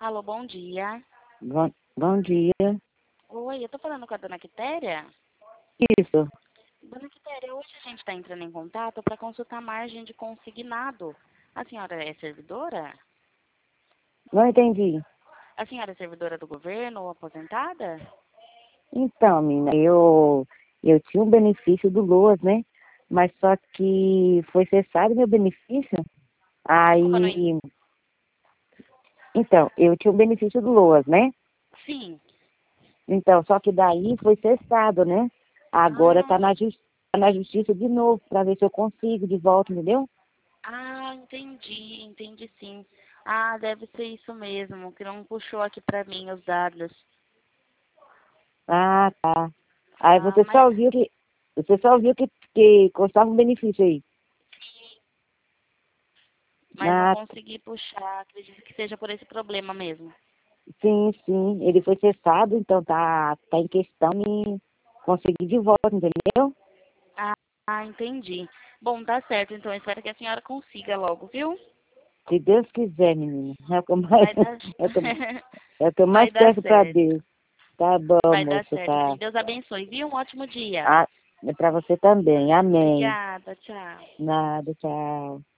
Alô, bom dia. Bom dia. Oi, eu tô falando com a dona Quitéria? Isso. Dona Quitéria, hoje a gente está entrando em contato para consultar a margem de consignado. A senhora é servidora? Não entendi. A senhora é servidora do governo ou aposentada? Então, menina, eu tinha um benefício do LOAS, né? Mas só que foi cessado meu benefício. Desculpa, não. Aí, então, eu tinha um benefício do LOAS, né? Sim. Então, só que daí foi cessado, né? Agora tá Ah, na justiça de novo, para ver se eu consigo de volta, entendeu? entendi sim. Ah, deve ser isso mesmo, que não puxou aqui para mim os dados. Ah, tá. Aí Ah, mas, você só viu que constava um benefício aí. mas não Ah, consegui puxar, acredito que seja por esse problema mesmo. sim, sim. Ele foi cessado, então tá em questão em conseguir de volta, entendeu? Ah, entendi. Bom, tá certo, então eu espero que a senhora consiga logo, viu? Se Deus quiser, menina. É o que eu mais, Vai dar, é o que, é o que eu vai mais dar peço pra certo. Deus. Tá bom, Vai dar moça, certo, tá. sim. Deus abençoe, viu? Um ótimo dia. Ah, é pra você também. Amém. Obrigada, tchau. Nada, tchau.